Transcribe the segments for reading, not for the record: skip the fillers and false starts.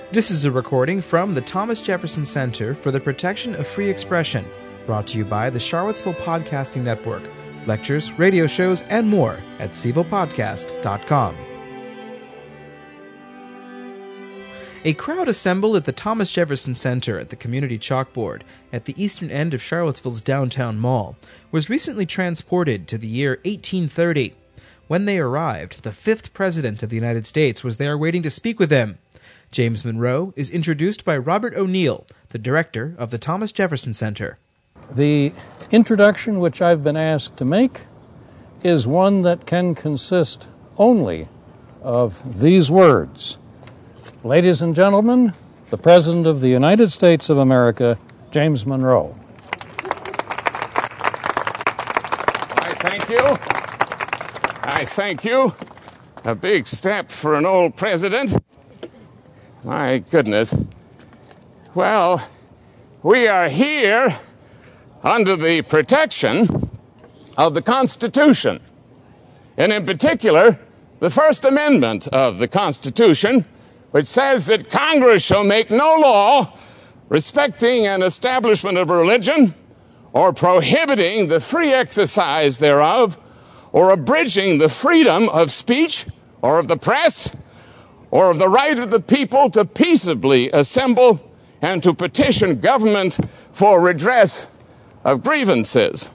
This is a recording from the Thomas Jefferson Center for the Protection of Free Expression, brought to you by the Charlottesville Podcasting Network. Lectures, radio shows, and more at cvopodcast.com. A crowd assembled at the Thomas Jefferson Center at the Community Chalkboard at the eastern end of Charlottesville's downtown mall was recently transported to the year 1830. When they arrived, the 5th President of the United States was there waiting to speak with them. James Monroe is introduced by Robert O'Neill, the director of the Thomas Jefferson Center. The introduction which I've been asked to make is one that can consist only of these words. Ladies and gentlemen, the President of the United States of America, James Monroe. I thank you. A big step for an old president. My goodness. Well, we are here under the protection of the Constitution, and in particular, the First Amendment of the Constitution, which says that Congress shall make no law respecting an establishment of religion or prohibiting the free exercise thereof or abridging the freedom of speech or of the press or of the right of the people to peaceably assemble and to petition government for redress of grievances.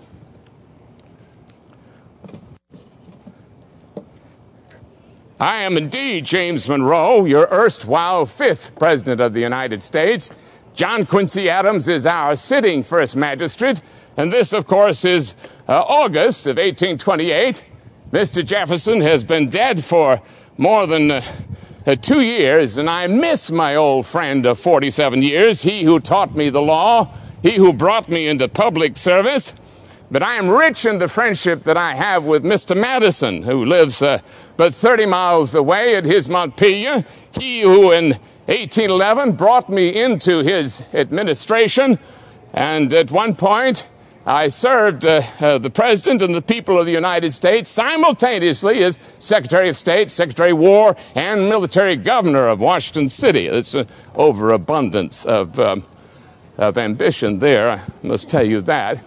I am indeed James Monroe, your erstwhile 5th President of the United States. John Quincy Adams is our sitting First Magistrate, and this, of course, is August of 1828. Mr. Jefferson has been dead for more than 2 years, and I miss my old friend of 47 years, he who taught me the law, he who brought me into public service. But I am rich in the friendship that I have with Mr. Madison, who lives but 30 miles away at his Montpelier. He who in 1811 brought me into his administration, and at one point I served the President and the people of the United States simultaneously as Secretary of State, Secretary of War, and Military Governor of Washington City. It's an overabundance of ambition there, I must tell you that.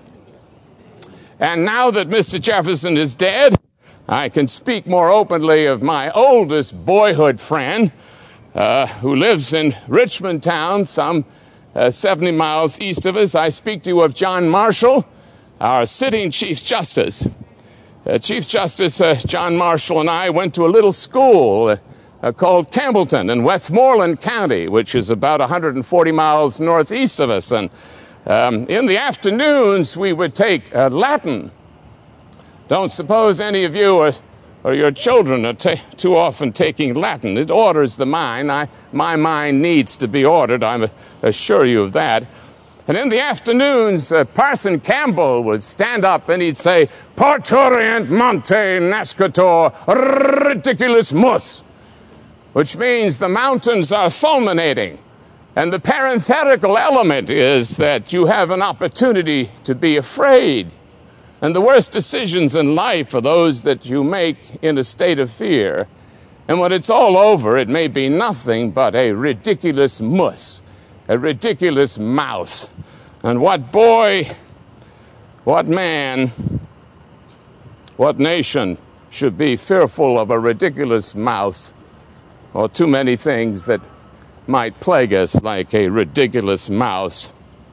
And now that Mr. Jefferson is dead, I can speak more openly of my oldest boyhood friend, who lives in Richmond Town, some 70 miles east of us. I speak to you of John Marshall, our sitting Chief Justice. Chief Justice John Marshall and I went to a little school called Campbellton in Westmoreland County, which is about 140 miles northeast of us. And in the afternoons, we would take Latin. Don't suppose any of you or your children are too often taking Latin. It orders the mind. My mind needs to be ordered, I assure you of that. And in the afternoons, Parson Campbell would stand up and he'd say, Parturient Monte Nascitur Ridiculus Mus, which means the mountains are fulminating. And the parenthetical element is that you have an opportunity to be afraid. And the worst decisions in life are those that you make in a state of fear. And when it's all over, it may be nothing but a ridiculous muss, a ridiculous mouse. And what boy, what man, what nation should be fearful of a ridiculous mouse or too many things that might plague us like a ridiculous mouse?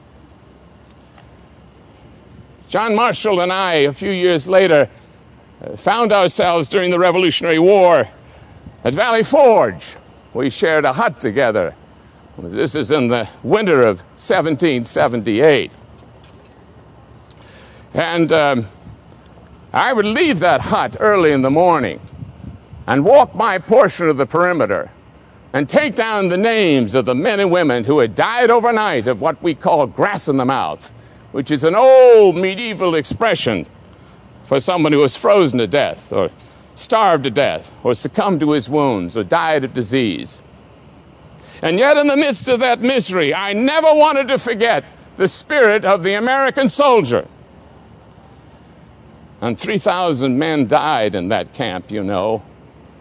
John Marshall and I, a few years later, found ourselves during the Revolutionary War at Valley Forge. We shared a hut together. This is in the winter of 1778. And I would leave that hut early in the morning and walk my portion of the perimeter and take down the names of the men and women who had died overnight of what we call grass in the mouth, which is an old medieval expression for someone who was frozen to death or starved to death or succumbed to his wounds or died of disease. And yet in the midst of that misery, I never wanted to forget the spirit of the American soldier. And 3,000 men died in that camp, you know.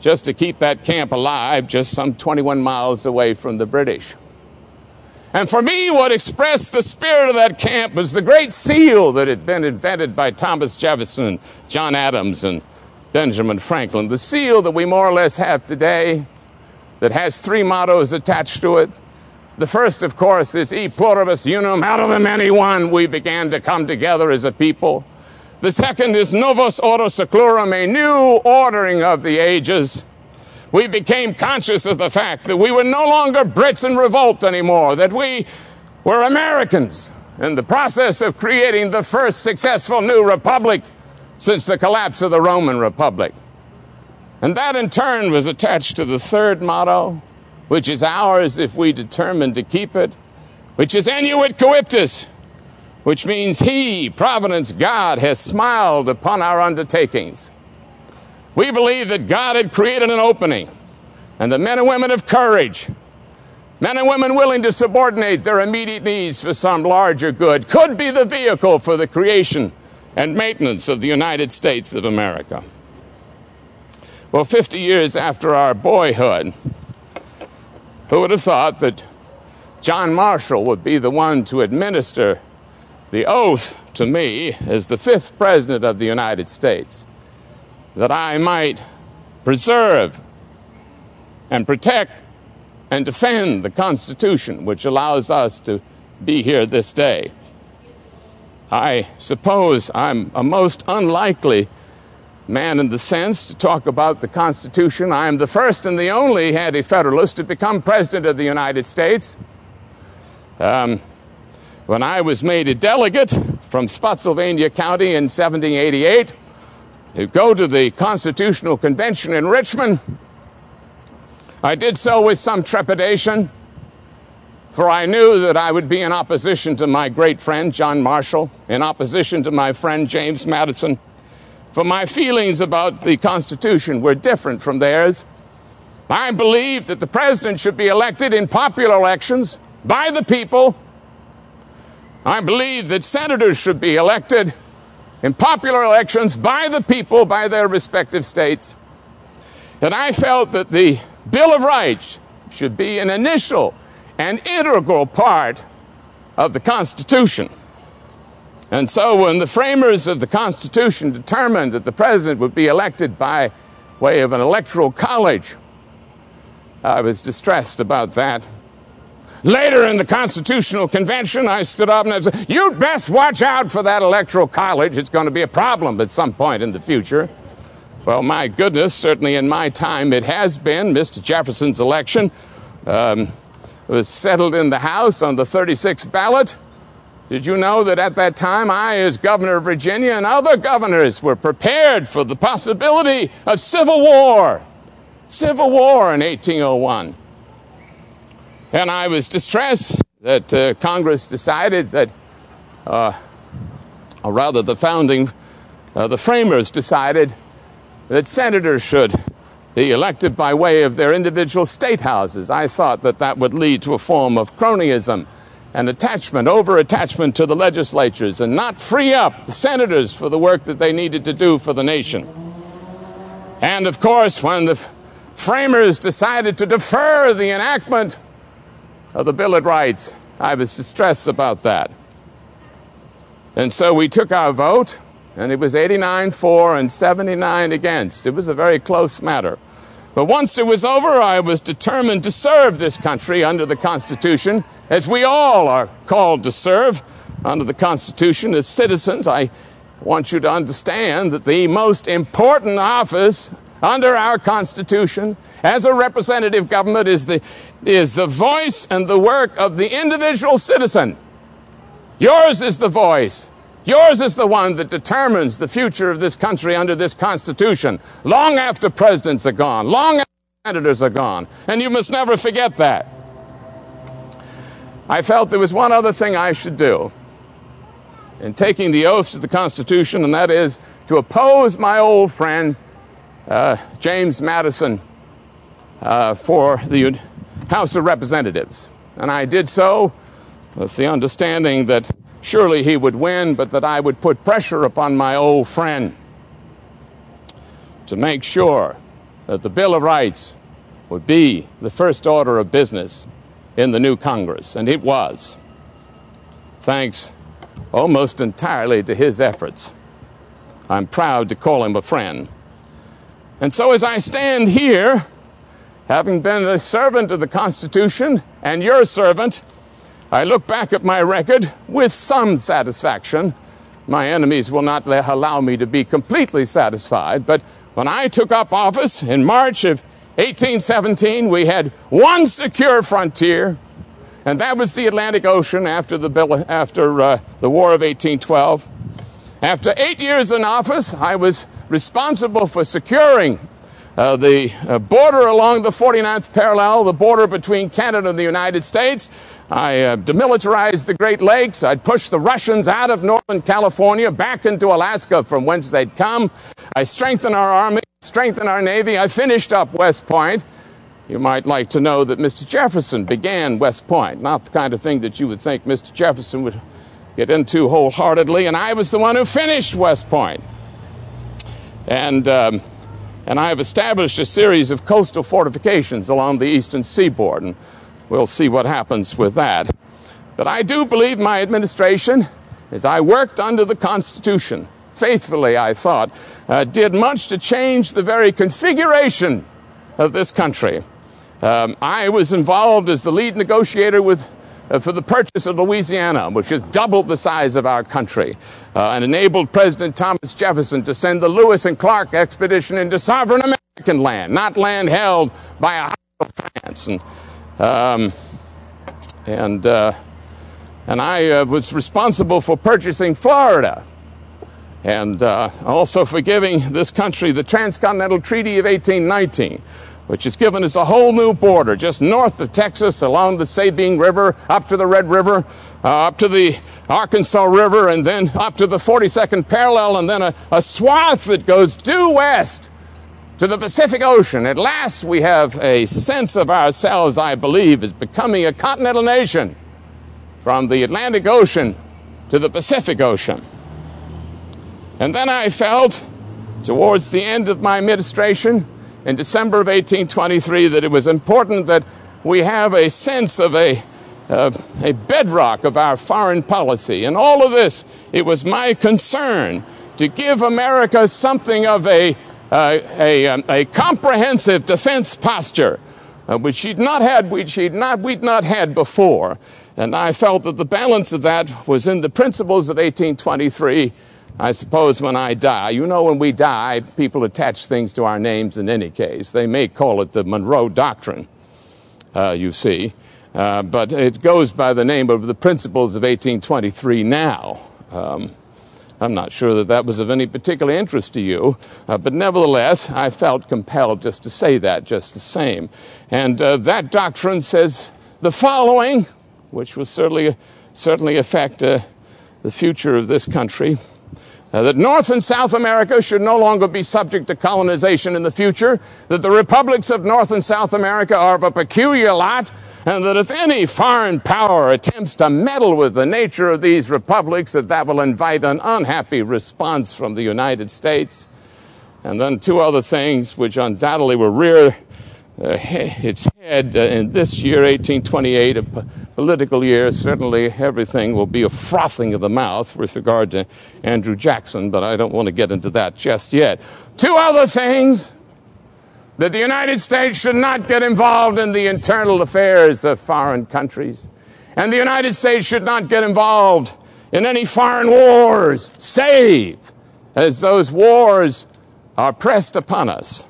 just to keep that camp alive just some 21 miles away from the British. And for me, what expressed the spirit of that camp was the great seal that had been invented by Thomas Jefferson, John Adams, and Benjamin Franklin. The seal that we more or less have today that has three mottos attached to it. The first, of course, is E pluribus unum, out of the many one we began to come together as a people. The second is Novus Ordo Seclorum, a new ordering of the ages. We became conscious of the fact that we were no longer Brits in revolt anymore, that we were Americans in the process of creating the first successful new republic since the collapse of the Roman Republic. And that in turn was attached to the third motto, which is ours if we determine to keep it, which is Annuit Coeptis, which means He, Providence, God, has smiled upon our undertakings. We believe that God had created an opening, and the men and women of courage, men and women willing to subordinate their immediate needs for some larger good, could be the vehicle for the creation and maintenance of the United States of America. Well, 50 years after our boyhood, who would have thought that John Marshall would be the one to administer the oath to me as the 5th President of the United States, that I might preserve and protect and defend the Constitution, which allows us to be here this day. I suppose I'm a most unlikely man in the sense to talk about the Constitution. I am the first and the only anti-federalist to become President of the United States. When I was made a delegate from Spotsylvania County in 1788, to go to the Constitutional Convention in Richmond, I did so with some trepidation, for I knew that I would be in opposition to my great friend, John Marshall, in opposition to my friend, James Madison, for my feelings about the Constitution were different from theirs. I believed that the president should be elected in popular elections by the people. I believed that senators should be elected in popular elections by the people, by their respective states. And I felt that the Bill of Rights should be an initial and integral part of the Constitution. And so when the framers of the Constitution determined that the president would be elected by way of an electoral college, I was distressed about that. Later in the Constitutional Convention, I stood up and I said, "You'd best watch out for that electoral college. It's going to be a problem at some point in the future." Well, my goodness, certainly in my time it has been. Mr. Jefferson's election was settled in the House on the 36th ballot. Did you know that at that time I, as governor of Virginia, and other governors were prepared for the possibility of civil war? Civil war in 1801. And I was distressed that Congress decided that, or rather the framers decided that senators should be elected by way of their individual state houses. I thought that that would lead to a form of cronyism and attachment, over-attachment to the legislatures, and not free up the senators for the work that they needed to do for the nation. And of course, when the framers decided to defer the enactment of the Bill of Rights, I was distressed about that. And so we took our vote, and it was 89 for and 79 against. It was a very close matter. But once it was over, I was determined to serve this country under the Constitution, as we all are called to serve under the Constitution as citizens. I want you to understand that the most important office under our Constitution as a representative government is the voice and the work of the individual citizen. Yours is the voice. Yours is the one that determines the future of this country under this Constitution, long after presidents are gone, long after senators are gone. And you must never forget that. I felt there was one other thing I should do in taking the oath to the Constitution, and that is to oppose my old friend, James Madison, for the House of Representatives. And I did so with the understanding that surely he would win, but that I would put pressure upon my old friend to make sure that the Bill of Rights would be the first order of business in the new Congress, and it was, thanks almost entirely to his efforts. I'm proud to call him a friend. And so as I stand here, having been a servant of the Constitution and your servant, I look back at my record with some satisfaction. My enemies will not allow me to be completely satisfied, but when I took up office in March of 1817, we had one secure frontier, and that was the Atlantic Ocean after the War of 1812. After 8 years in office, I was responsible for securing the border along the 49th parallel, the border between Canada and the United States. I demilitarized the Great Lakes. I'd pushed the Russians out of Northern California back into Alaska from whence they'd come. I strengthened our Army, strengthened our Navy. I finished up West Point. You might like to know that Mr. Jefferson began West Point, not the kind of thing that you would think Mr. Jefferson would get into wholeheartedly, and I was the one who finished West Point. And I have established a series of coastal fortifications along the eastern seaboard, and we'll see what happens with that. But I do believe my administration, as I worked under the Constitution, faithfully, I thought, did much to change the very configuration of this country. I was involved as the lead negotiator for the purchase of Louisiana, which has doubled the size of our country, and enabled President Thomas Jefferson to send the Lewis and Clark expedition into sovereign American land, not land held by a hostile France. And I was responsible for purchasing Florida, and also for giving this country the Transcontinental Treaty of 1819, which has given us a whole new border just north of Texas along the Sabine River, up to the Red River, up to the Arkansas River, and then up to the 42nd parallel, and then a swath that goes due west to the Pacific Ocean. At last we have a sense of ourselves, I believe, as becoming a continental nation from the Atlantic Ocean to the Pacific Ocean. And then I felt, towards the end of my administration, in December of 1823, that it was important that we have a sense of a bedrock of our foreign policy. And all of this, it was my concern to give America something of a comprehensive defense posture, which we'd not had before. And I felt that the balance of that was in the principles of 1823. I suppose when I die, you know, when we die, people attach things to our names in any case. They may call it the Monroe Doctrine, you see, but it goes by the name of the principles of 1823 now. I'm not sure that that was of any particular interest to you, but nevertheless, I felt compelled just to say that just the same. And that doctrine says the following, which will certainly affect the future of this country. That North and South America should no longer be subject to colonization in the future, that the republics of North and South America are of a peculiar lot, and that if any foreign power attempts to meddle with the nature of these republics, that will invite an unhappy response from the United States. And then two other things which undoubtedly will rear its head in this year, 1828, a political year. Certainly everything will be a frothing of the mouth with regard to Andrew Jackson, but I don't want to get into that just yet. Two other things: that the United States should not get involved in the internal affairs of foreign countries, and the United States should not get involved in any foreign wars, save as those wars are pressed upon us.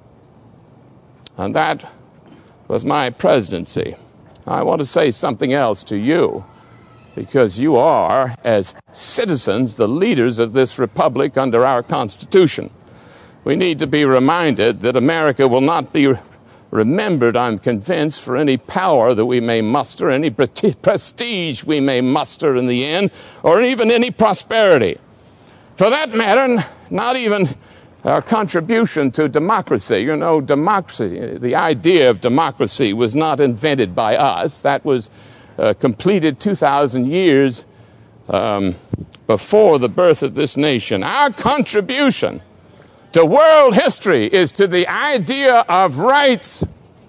And that was my presidency. I want to say something else to you, because you are, as citizens, the leaders of this republic under our Constitution. We need to be reminded that America will not be remembered, I'm convinced, for any power that we may muster, any prestige we may muster in the end, or even any prosperity. For that matter, not even our contribution to democracy. You know, democracy, the idea of democracy was not invented by us. That was completed 2,000 years before the birth of this nation. Our contribution to world history is to the idea of rights.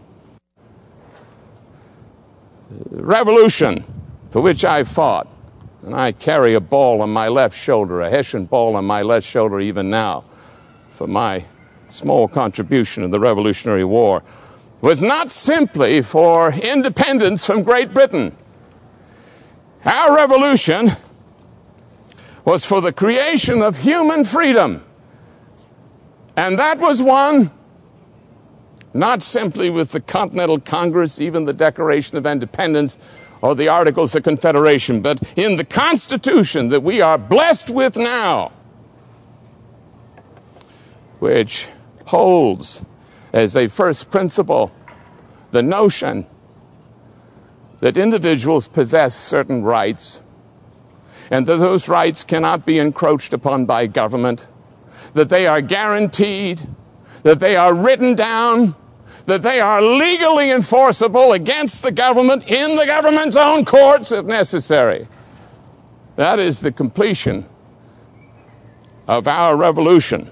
Revolution, for which I fought, and I carry a ball on my left shoulder, a Hessian ball on my left shoulder even now, for my small contribution in the Revolutionary War, was not simply for independence from Great Britain. Our revolution was for the creation of human freedom. And that was won not simply with the Continental Congress, even the Declaration of Independence, or the Articles of Confederation, but in the Constitution that we are blessed with now, which holds as a first principle the notion that individuals possess certain rights and that those rights cannot be encroached upon by government, that they are guaranteed, that they are written down, that they are legally enforceable against the government in the government's own courts if necessary. That is the completion of our revolution,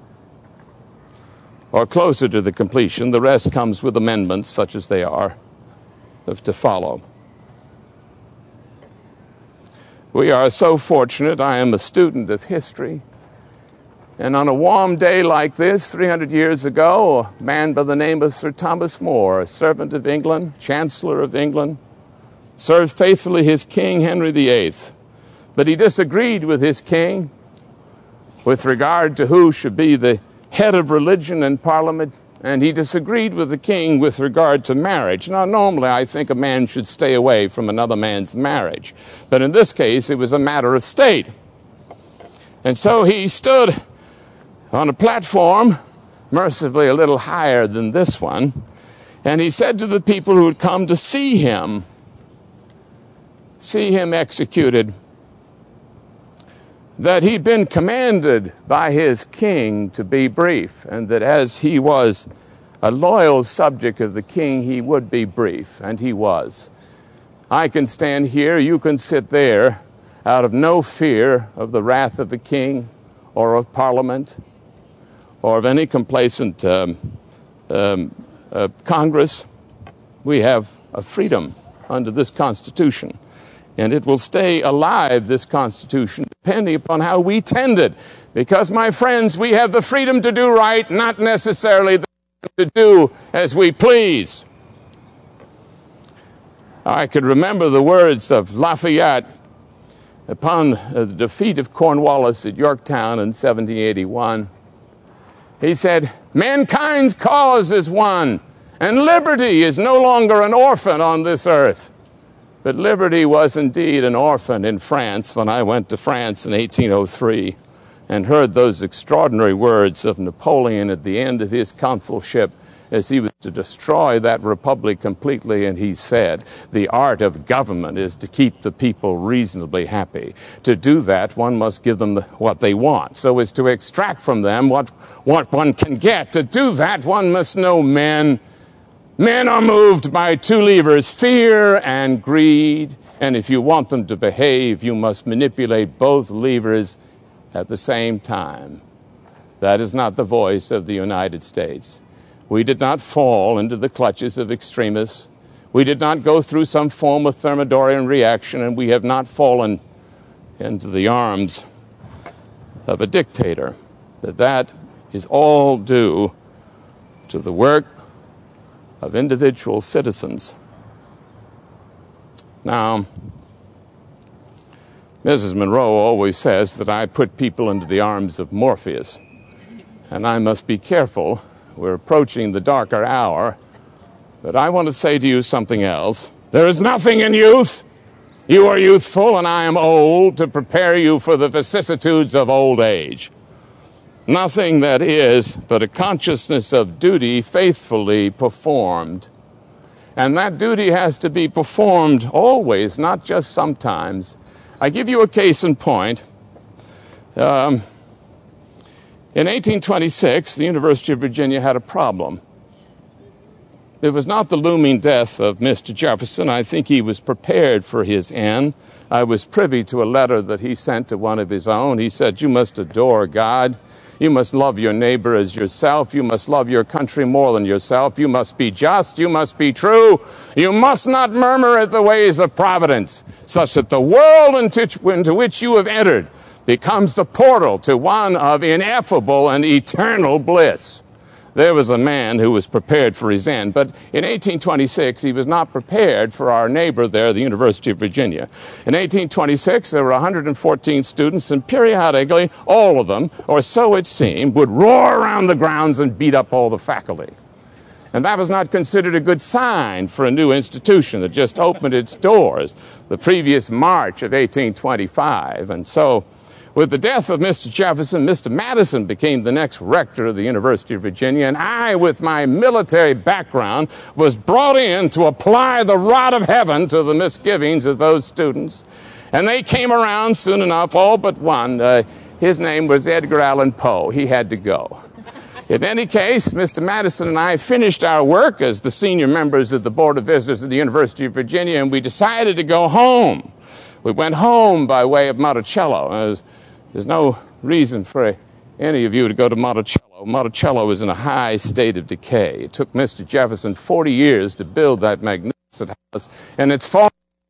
or closer to the completion. The rest comes with amendments, such as they are, to follow. We are so fortunate. I am a student of history. And on a warm day like this, 300 years ago, a man by the name of Sir Thomas More, a servant of England, Chancellor of England, served faithfully his king, Henry VIII. But he disagreed with his king with regard to who should be the head of religion in Parliament, and he disagreed with the king with regard to marriage. Now, normally I think a man should stay away from another man's marriage, but in this case it was a matter of state. And so he stood on a platform, mercifully a little higher than this one, and he said to the people who had come to see him executed, that he'd been commanded by his king to be brief, and that as he was a loyal subject of the king, he would be brief, and he was. I can stand here, you can sit there, out of no fear of the wrath of the king or of Parliament or of any complacent Congress. We have a freedom under this Constitution, and it will stay alive, this Constitution, depending upon how we tend it. Because, my friends, we have the freedom to do right, not necessarily the freedom to do as we please. I could remember the words of Lafayette upon the defeat of Cornwallis at Yorktown in 1781. He said, "Mankind's cause is won, and liberty is no longer an orphan on this earth." But liberty was indeed an orphan in France when I went to France in 1803 and heard those extraordinary words of Napoleon at the end of his consulship as he was to destroy that republic completely, and he said, "The art of government is to keep the people reasonably happy. To do that, one must give them what they want, so as to extract from them what one can get. To do that, one must know men. Men are moved by two levers, fear and greed, and if you want them to behave, you must manipulate both levers at the same time." That is not the voice of the United States. We did not fall into the clutches of extremists. We did not go through some form of Thermidorian reaction, and we have not fallen into the arms of a dictator. That is all due to the work of individual citizens. Now, Mrs. Monroe always says that I put people into the arms of Morpheus, and I must be careful. We're approaching the darker hour, but I want to say to you something else. There is nothing in youth. You are youthful, and I am old, to prepare you for the vicissitudes of old age. Nothing that is but a consciousness of duty faithfully performed. And that duty has to be performed always, not just sometimes. I give you a case in point. In 1826, the University of Virginia had a problem. It was not the looming death of Mr. Jefferson. I think he was prepared for his end. I was privy to a letter that he sent to one of his own. He said, "You must adore God. You must love your neighbor as yourself. You must love your country more than yourself. You must be just. You must be true. You must not murmur at the ways of providence, such that the world into which you have entered becomes the portal to one of ineffable and eternal bliss. There was a man who was prepared for his end, but in 1826, he was not prepared for our neighbor there, the University of Virginia. In 1826, there were 114 students, and periodically, all of them, or so it seemed, would roar around the grounds and beat up all the faculty. And that was not considered a good sign for a new institution that just opened its doors the previous March of 1825. And so, with the death of Mr. Jefferson, Mr. Madison became the next rector of the University of Virginia, and I, with my military background, was brought in to apply the rod of heaven to the misgivings of those students. And they came around soon enough, all but one. His name was Edgar Allan Poe. He had to go. In any case, Mr. Madison and I finished our work as the senior members of the Board of Visitors of the University of Virginia, and we decided to go home. We went home by way of Monticello. There's no reason for any of you to go to Monticello. Monticello is in a high state of decay. It took Mr. Jefferson 40 years to build that magnificent house, and it's fallen,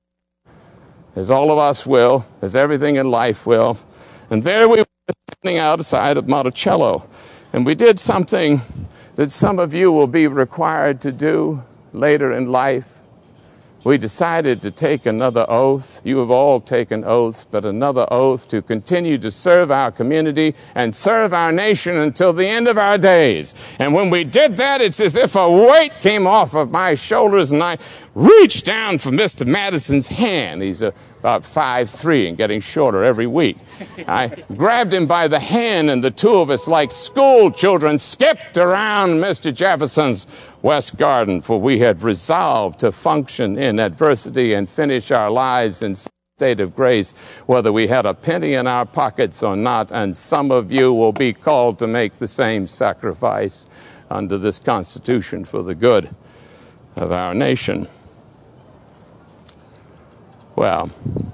as all of us will, as everything in life will. And there we were standing outside of Monticello, and we did something that some of you will be required to do later in life. We decided to take another oath. You have all taken oaths, but another oath to continue to serve our community and serve our nation until the end of our days. And when we did that, it's as if a weight came off of my shoulders, and I reached down for Mr. Madison's hand. He's about 5'3" and getting shorter every week. I grabbed him by the hand, and the two of us, like school children, skipped around Mr. Jefferson's West Garden, for we had resolved to function in adversity and finish our lives in some state of grace, whether we had a penny in our pockets or not, and some of you will be called to make the same sacrifice under this Constitution for the good of our nation. Well,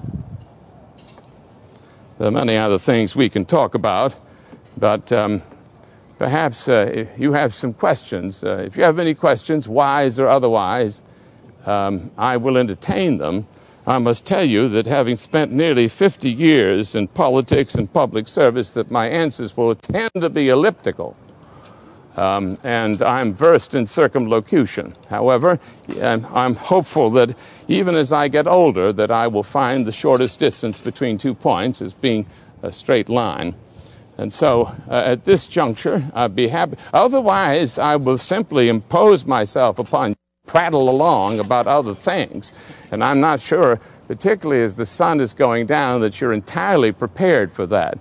there are many other things we can talk about, but perhaps you have some questions. If you have any questions, wise or otherwise, I will entertain them. I must tell you that having spent nearly 50 years in politics and public service, that my answers will tend to be elliptical. And I'm versed in circumlocution. However, I'm hopeful that even as I get older, that I will find the shortest distance between 2 points as being a straight line. And so, at this juncture, I'd be happy. Otherwise, I will simply impose myself upon you, prattle along about other things. And I'm not sure, particularly as the sun is going down, that you're entirely prepared for that.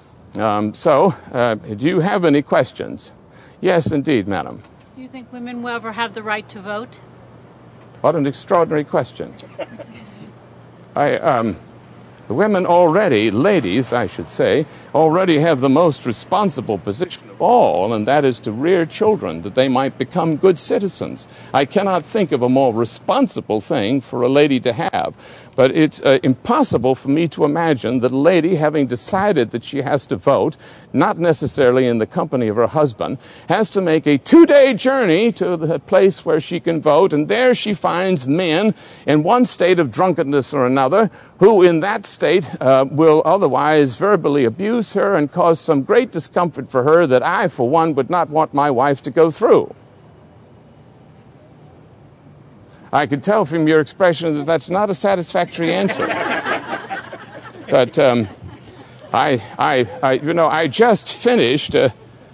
Do you have any questions? Yes, indeed, madam. Do you think women will ever have the right to vote? What an extraordinary question. Women already, ladies, I should say, already have the most responsible position of all, and that is to rear children, that they might become good citizens. I cannot think of a more responsible thing for a lady to have. But it's impossible for me to imagine that a lady, having decided that she has to vote, not necessarily in the company of her husband, has to make a 2-day journey to the place where she can vote, and there she finds men in one state of drunkenness or another, who in that state will otherwise verbally abuse her and cause some great discomfort for her that I, for one, would not want my wife to go through. I could tell from your expression that that's not a satisfactory answer. But I just finished that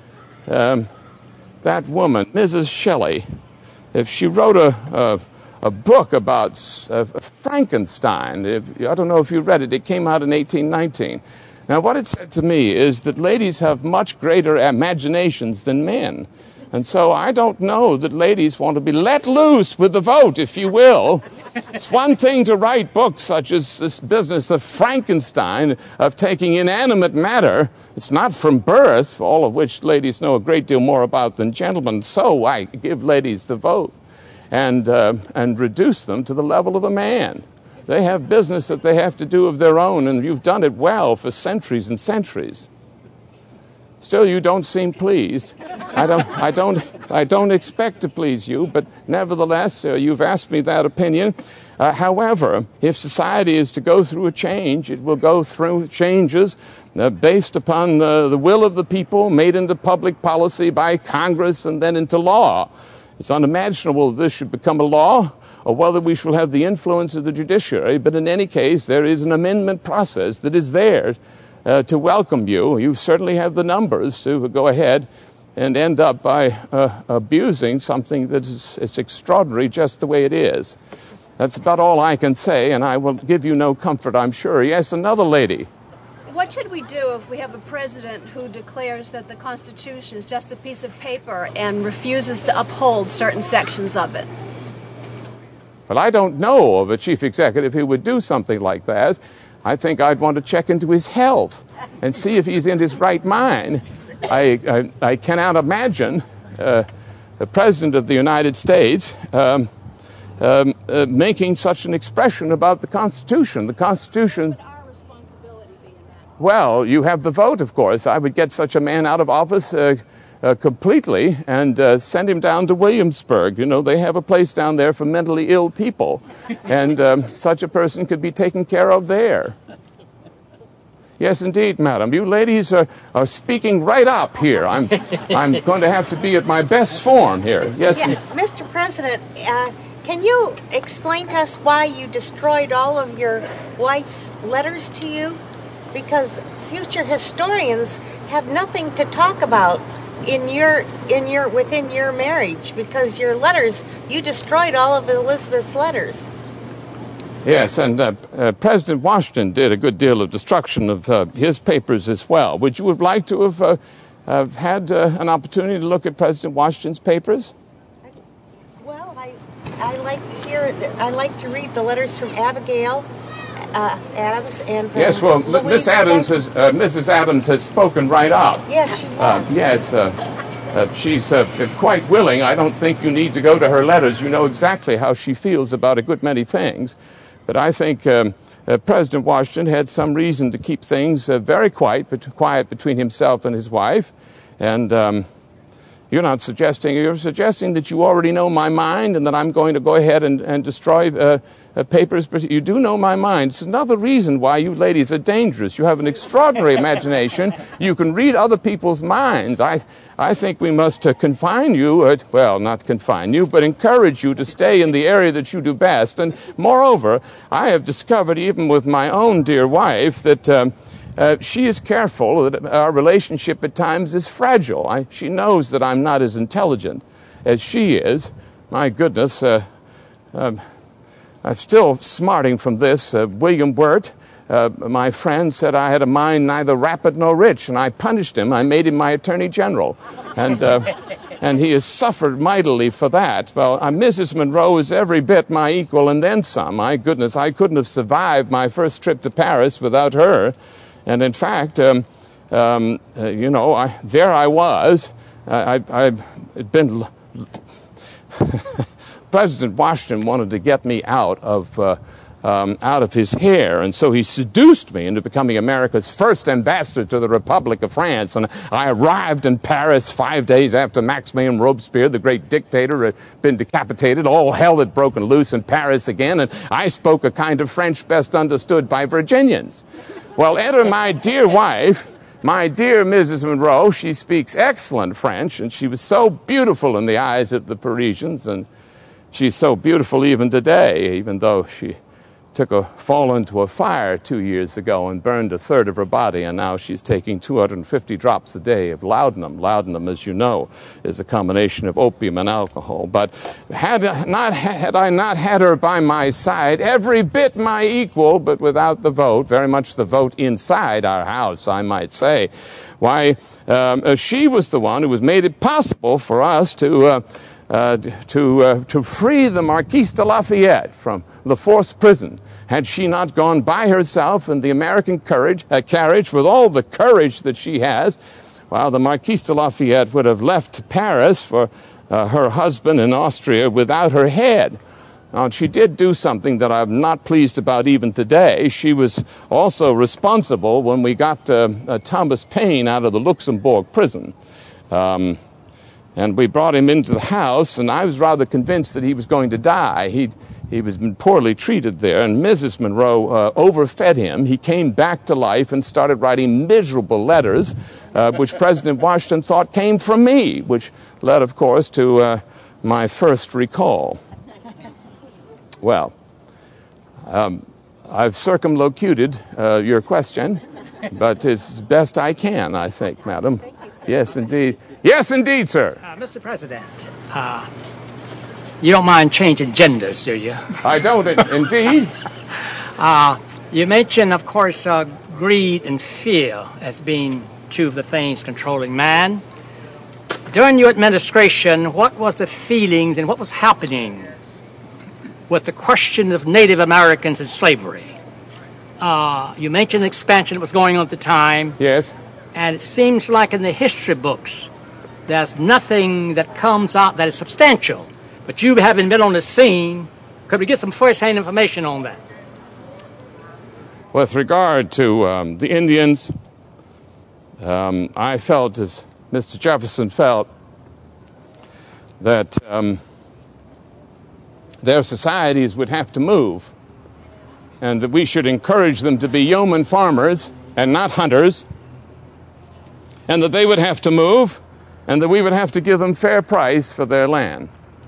woman, Mrs. Shelley. If she wrote a book about Frankenstein, I don't know if you read it. It came out in 1819. Now, what it said to me is that ladies have much greater imaginations than men. And so I don't know that ladies want to be let loose with the vote, if you will. It's one thing to write books such as this business of Frankenstein, of taking inanimate matter. It's not from birth, all of which ladies know a great deal more about than gentlemen. So I give ladies the vote and reduce them to the level of a man. They have business that they have to do of their own, and you've done it well for centuries and centuries. Still, you don't seem pleased. I don't expect to please you, but nevertheless, you've asked me that opinion. However, if society is to go through a change, it will go through changes based upon the will of the people, made into public policy by Congress and then into law. It's unimaginable that this should become a law, or whether we shall have the influence of the judiciary. But in any case, there is an amendment process that is there to welcome you. You certainly have the numbers to go ahead and end up by abusing something that is it's extraordinary just the way it is. That's about all I can say, and I will give you no comfort, I'm sure. Yes, another lady. What should we do if we have a president who declares that the Constitution is just a piece of paper and refuses to uphold certain sections of it? Well, I don't know of a chief executive who would do something like that. I think I'd want to check into his health and see if he's in his right mind. I cannot imagine the President of the United States making such an expression about the Constitution. The Constitution... Well, you have the vote, of course. I would get such a man out of office completely and send him down to Williamsburg. You know, they have a place down there for mentally ill people, and such a person could be taken care of there. Yes, indeed, madam. You ladies are speaking right up here. I'm going to have to be at my best form here. Yes, yeah, Mr. President, can you explain to us why you destroyed all of your wife's letters to you? Because future historians have nothing to talk about within your marriage, because your letters, you destroyed all of Elizabeth's letters. Yes, and President Washington did a good deal of destruction of his papers as well. Would you have liked to have had an opportunity to look at President Washington's papers? Well, I like to read the letters from Abigail Adams and from yes, well, Louise Mrs. Adams has spoken right up. Yes, she has. Yes, she's quite willing. I don't think you need to go to her letters. You know exactly how she feels about a good many things. But I think President Washington had some reason to keep things very quiet between himself and his wife. And you're suggesting that you already know my mind and that I'm going to go ahead and destroy papers, but you do know my mind. It's another reason why you ladies are dangerous. You have an extraordinary imagination. You can read other people's minds. I think we must confine you, well, not confine you, but encourage you to stay in the area that you do best. And moreover, I have discovered, even with my own dear wife, that she is careful that our relationship at times is fragile. She knows that I'm not as intelligent as she is. My goodness, I'm still smarting from this. William Wirt, my friend, said I had a mind neither rapid nor rich, and I punished him. I made him my attorney general, and he has suffered mightily for that. Well, Mrs. Monroe is every bit my equal and then some. My goodness, I couldn't have survived my first trip to Paris without her. And in fact, there I was. I'd been... President Washington wanted to get me out of his hair, and so he seduced me into becoming America's first ambassador to the Republic of France. And I arrived in Paris 5 days after Maximilien Robespierre, the great dictator, had been decapitated. All hell had broken loose in Paris again, and I spoke a kind of French best understood by Virginians. Well, enter my dear wife, my dear Mrs. Monroe. She speaks excellent French, and she was so beautiful in the eyes of the Parisians, and she's so beautiful even today, even though she took a fall into a fire 2 years ago and burned a third of her body, and now she's taking 250 drops a day of laudanum. Laudanum, as you know, is a combination of opium and alcohol. But had I not had her by my side, every bit my equal, but without the vote, very much the vote inside our house, I might say, why, she was the one who has made it possible for us to free the Marquise de Lafayette from the forced prison. Had she not gone by herself in the American carriage with all the courage that she has, well, the Marquise de Lafayette would have left Paris for her husband in Austria without her head. Now, she did do something that I'm not pleased about even today. She was also responsible when we got Thomas Paine out of the Luxembourg prison. And we brought him into the house, and I was rather convinced that he was going to die. He was been poorly treated there, and Mrs. Monroe overfed him. He came back to life and started writing miserable letters, which President Washington thought came from me, which led, of course, to my first recall. Well, I've circumlocuted your question, but it's best I can, I think, madam. Thank you, sir. Yes, indeed. Yes, indeed, sir. Mr. President, you don't mind changing genders, do you? I don't, indeed. You mentioned, of course, greed and fear as being two of the things controlling man. During your administration, what was the feelings and what was happening with the question of Native Americans and slavery? You mentioned the expansion that was going on at the time. Yes. And it seems like in the history books, there's nothing that comes out that is substantial. But you having been on the scene, could we get some first-hand information on that? With regard to the Indians, I felt, as Mr. Jefferson felt, that their societies would have to move, and that we should encourage them to be yeoman farmers and not hunters, and that they would have to move, and that we would have to give them fair price for their land.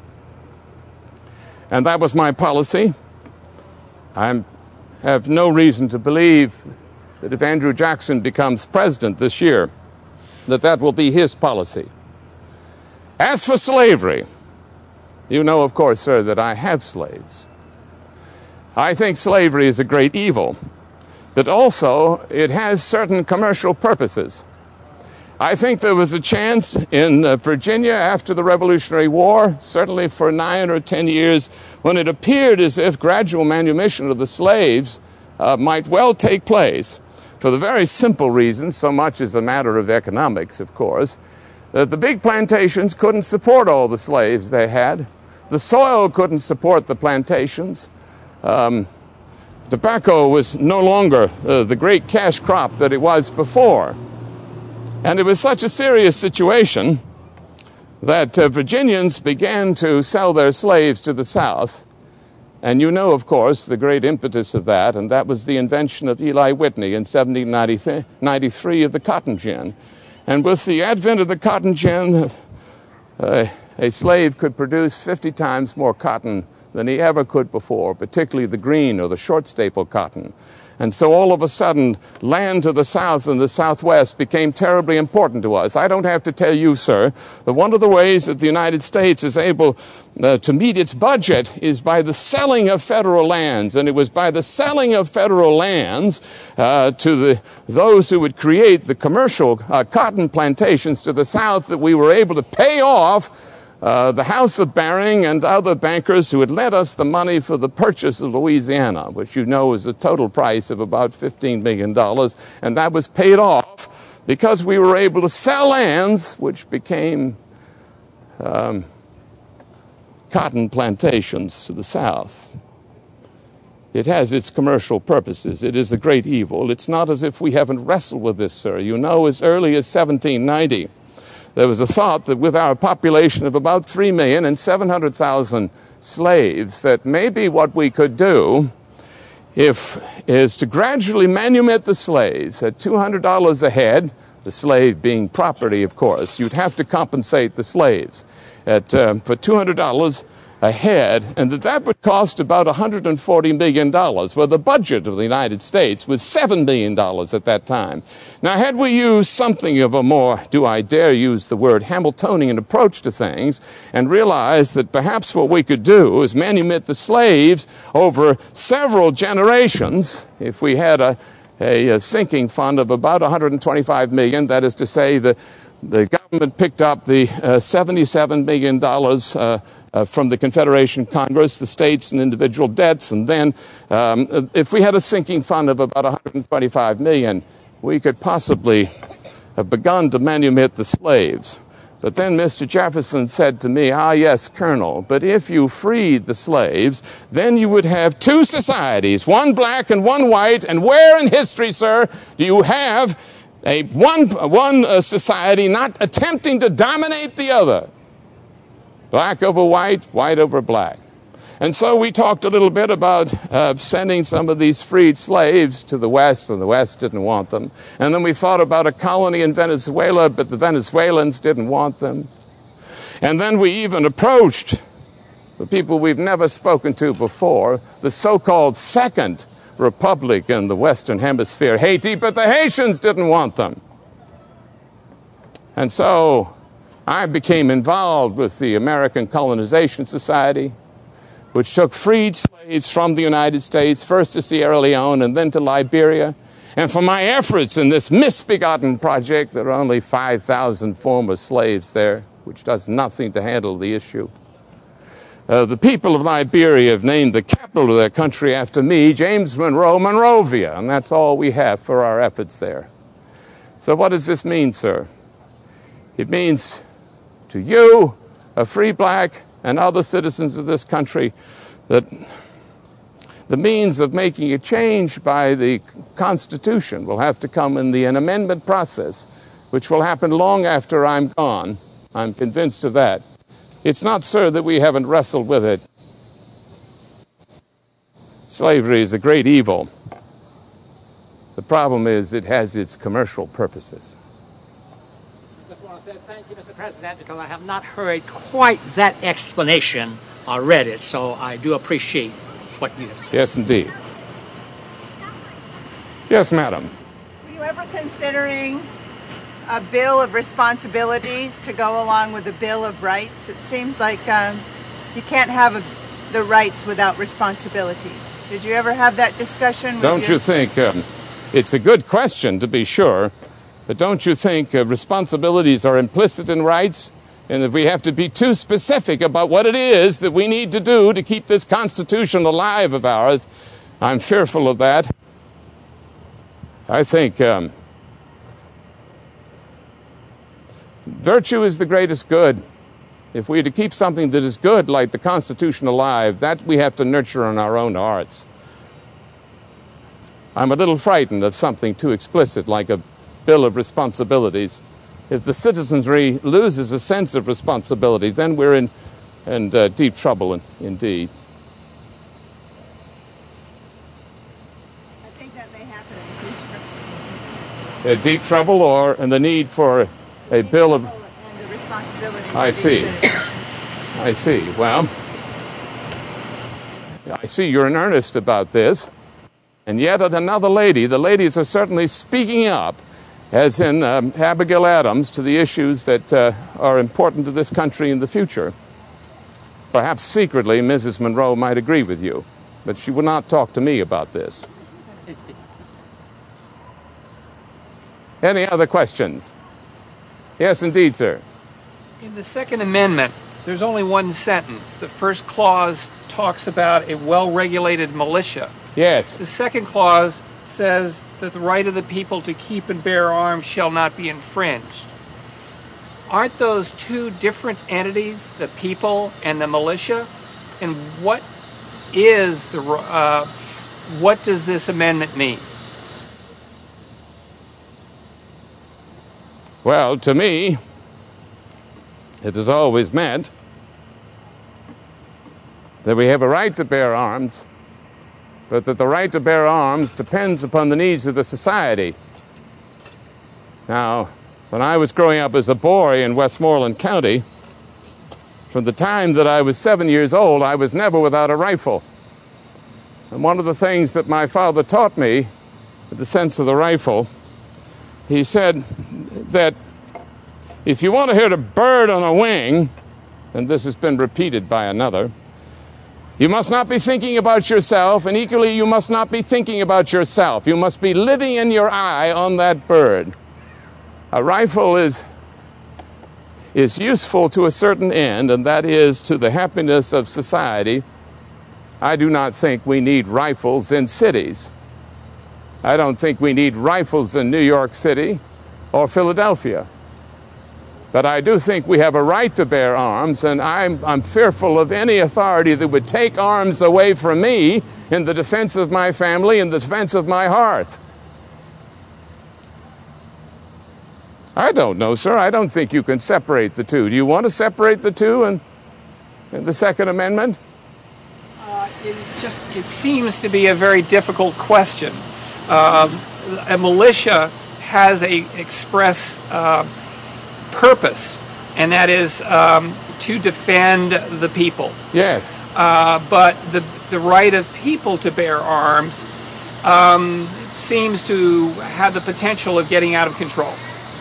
And that was my policy. I have no reason to believe that if Andrew Jackson becomes president this year, that will be his policy. As for slavery, you know, of course, sir, that I have slaves. I think slavery is a great evil, but also it has certain commercial purposes. I think there was a chance in Virginia after the Revolutionary War, certainly for 9 or 10 years, when it appeared as if gradual manumission of the slaves might well take place, for the very simple reason, so much as a matter of economics, of course, that the big plantations couldn't support all the slaves they had. The soil couldn't support the plantations. Tobacco was no longer the great cash crop that it was before. And it was such a serious situation that Virginians began to sell their slaves to the South. And you know, of course, the great impetus of that, and that was the invention of Eli Whitney in 1793 of the cotton gin. And with the advent of the cotton gin, a slave could produce 50 times more cotton than he ever could before, particularly the green or the short staple cotton. And so all of a sudden, land to the south and the southwest became terribly important to us. I don't have to tell you, sir, that one of the ways that the United States is able to meet its budget is by the selling of federal lands. And it was by the selling of federal lands to those who would create the commercial cotton plantations to the south that we were able to pay off the House of Baring and other bankers who had lent us the money for the purchase of Louisiana, which you know is a total price of about $15 million. And that was paid off because we were able to sell lands which became cotton plantations to the south. It has its commercial purposes. It is a great evil. It's not as if we haven't wrestled with this, sir. You know, as early as 1790, there was a thought that with our population of about 3,700,000 slaves, that maybe what we could do is to gradually manumit the slaves at $200 a head, the slave being property, of course. You'd have to compensate the slaves for $200 a head, and that would cost about $140 million. Well, the budget of the United States was $7 billion at that time. Now, had we used something of a more, do I dare use the word, Hamiltonian approach to things, and realized that perhaps what we could do is manumit the slaves over several generations, if we had a sinking fund of about $125 million, that is to say, the government picked up the $77 million from the Confederation Congress, the states and individual debts, and then if we had a sinking fund of about $125 million, we could possibly have begun to manumit the slaves. But then Mr. Jefferson said to me, "Ah, yes, Colonel, but if you freed the slaves, then you would have two societies, one black and one white, and where in history, sir, do you have one society not attempting to dominate the other? Black over white, white over black." And so we talked a little bit about sending some of these freed slaves to the West, and the West didn't want them. And then we thought about a colony in Venezuela, but the Venezuelans didn't want them. And then we even approached the people we've never spoken to before, the so-called Second Republic in the Western Hemisphere, Haiti, but the Haitians didn't want them. And so I became involved with the American Colonization Society, which took freed slaves from the United States, first to Sierra Leone and then to Liberia. And for my efforts in this misbegotten project, there are only 5,000 former slaves there, which does nothing to handle the issue. The people of Liberia have named the capital of their country after me, James Monroe, Monrovia, and that's all we have for our efforts there. So what does this mean, sir? It means to you, a free black, and other citizens of this country, that the means of making a change by the Constitution will have to come in an amendment process, which will happen long after I'm gone. I'm convinced of that. It's not, sir, that we haven't wrestled with it. Slavery is a great evil. The problem is it has its commercial purposes. I just want to say thank you, Mr. President, because I have not heard quite that explanation or read it, so I do appreciate what you have said. Yes, indeed. Yes, madam. Were you ever considering a bill of responsibilities to go along with a bill of rights? It seems like you can't have the rights without responsibilities. Did you ever have that discussion? Don't you think, it's a good question to be sure, but don't you think responsibilities are implicit in rights? And if we have to be too specific about what it is that we need to do to keep this Constitution alive of ours, I'm fearful of that. I think virtue is the greatest good. If we are to keep something that is good, like the Constitution, alive, that we have to nurture in our own hearts. I'm a little frightened of something too explicit, like a bill of responsibilities. If the citizenry loses a sense of responsibility, then we're in deep trouble indeed. I think that may happen in the future. Deep trouble, or in the need for a bill of... And the responsibility. I see. I see. Well, I see you're in earnest about this. And yet another lady, the ladies are certainly speaking up, as in Abigail Adams, to the issues that are important to this country in the future. Perhaps secretly, Mrs. Monroe might agree with you, but she would not talk to me about this. Any other questions? Yes, indeed, sir. In the Second Amendment, there's only one sentence. The first clause talks about a well-regulated militia. Yes. The second clause says that the right of the people to keep and bear arms shall not be infringed. Aren't those two different entities, the people and the militia? And what does this amendment mean? Well, to me, it has always meant that we have a right to bear arms, but that the right to bear arms depends upon the needs of the society. Now, when I was growing up as a boy in Westmoreland County, from the time that I was 7 years old, I was never without a rifle. And one of the things that my father taught me, the sense of the rifle, he said that if you want to hit a bird on a wing, and this has been repeated by another, you must not be thinking about yourself, and equally you must not be thinking about yourself. You must be living in your eye on that bird. A rifle is useful to a certain end, and that is to the happiness of society. I do not think we need rifles in cities. I don't think we need rifles in New York City or Philadelphia. But I do think we have a right to bear arms, and I'm fearful of any authority that would take arms away from me in the defense of my family, in the defense of my hearth. I don't know, sir. I don't think you can separate the two. Do you want to separate the two in the Second Amendment? It seems to be a very difficult question. A militia has a express purpose, and that is to defend the people. Yes. But the right of people to bear arms seems to have the potential of getting out of control.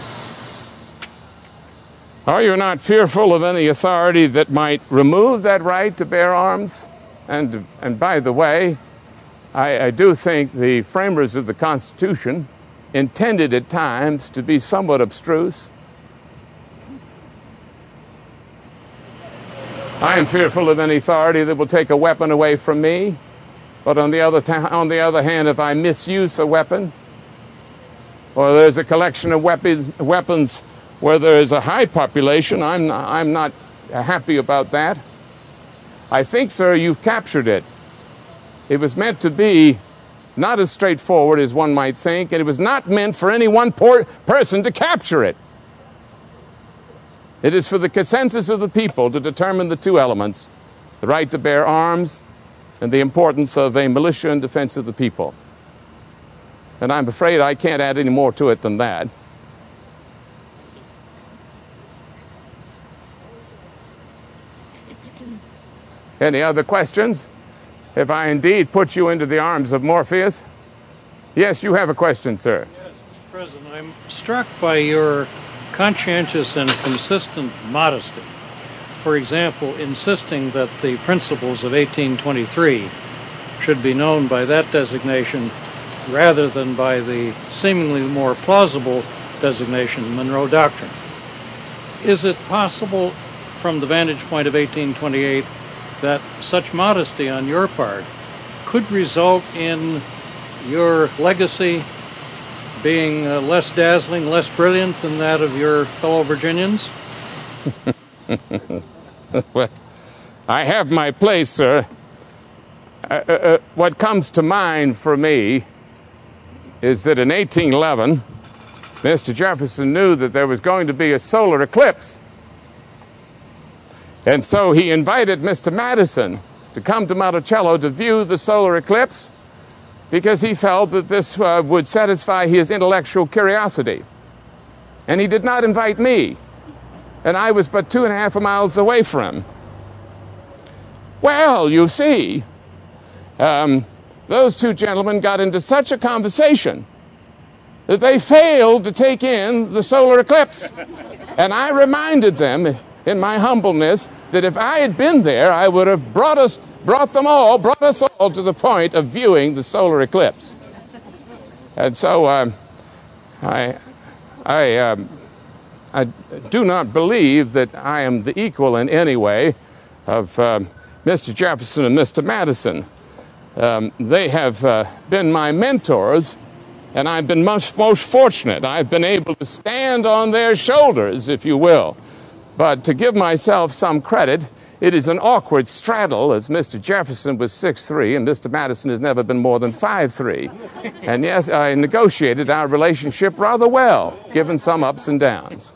Are you not fearful of any authority that might remove that right to bear arms? And by the way, I do think the framers of the Constitution intended at times to be somewhat abstruse. I am fearful of any authority that will take a weapon away from me, but on the other hand, if I misuse a weapon, or there's a collection of weapons where there is a high population, I'm not happy about that. I think, sir, you've captured it. It was meant to be not as straightforward as one might think, and it was not meant for any one person to capture it. It is for the consensus of the people to determine the two elements, the right to bear arms and the importance of a militia in defense of the people. And I'm afraid I can't add any more to it than that. Any other questions? Have I indeed put you into the arms of Morpheus? Yes, you have a question, sir. Yes, Mr. President, I'm struck by your conscientious and consistent modesty. For example, insisting that the principles of 1823 should be known by that designation rather than by the seemingly more plausible designation, Monroe Doctrine. Is it possible, from the vantage point of 1828, that such modesty on your part could result in your legacy being less dazzling, less brilliant than that of your fellow Virginians? Well, I have my place, sir. What comes to mind for me is that in 1811, Mr. Jefferson knew that there was going to be a solar eclipse. And so he invited Mr. Madison to come to Monticello to view the solar eclipse because he felt that this would satisfy his intellectual curiosity. And he did not invite me, and I was but 2.5 miles away from him. Well, you see, those two gentlemen got into such a conversation that they failed to take in the solar eclipse. And I reminded them, in my humbleness, that if I had been there, I would have brought us all to the point of viewing the solar eclipse. And so I do not believe that I am the equal in any way of Mr. Jefferson and Mr. Madison. They have been my mentors, and I've been most fortunate. I've been able to stand on their shoulders, if you will. But to give myself some credit, it is an awkward straddle, as Mr. Jefferson was 6'3", and Mr. Madison has never been more than 5'3". And yes, I negotiated our relationship rather well, given some ups and downs.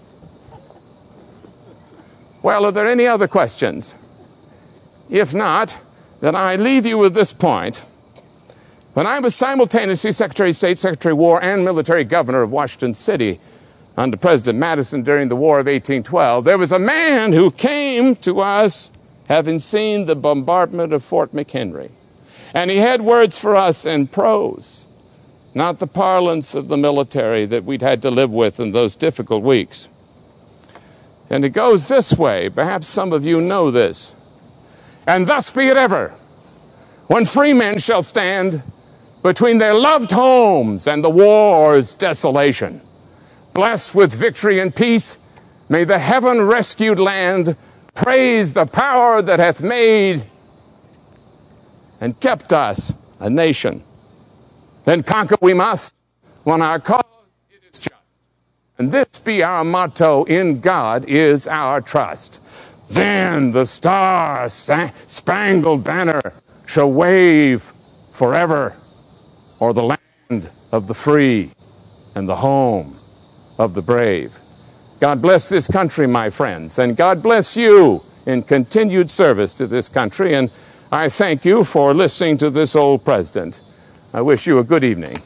Well, are there any other questions? If not, then I leave you with this point. When I was simultaneously Secretary of State, Secretary of War, and military governor of Washington City, under President Madison during the War of 1812, there was a man who came to us having seen the bombardment of Fort McHenry. And he had words for us in prose, not the parlance of the military that we'd had to live with in those difficult weeks. And it goes this way. Perhaps some of you know this. And thus be it ever, when free men shall stand between their loved homes and the war's desolation. Blessed with victory and peace, may the heaven-rescued land praise the power that hath made and kept us a nation. Then conquer we must, when our cause it is just, And this be our motto: in God is our trust. Then the star-spangled banner shall wave forever o'er the land of the free and the home of the brave. God bless this country, my friends, and God bless you in continued service to this country. And I thank you for listening to this old president. I wish you a good evening.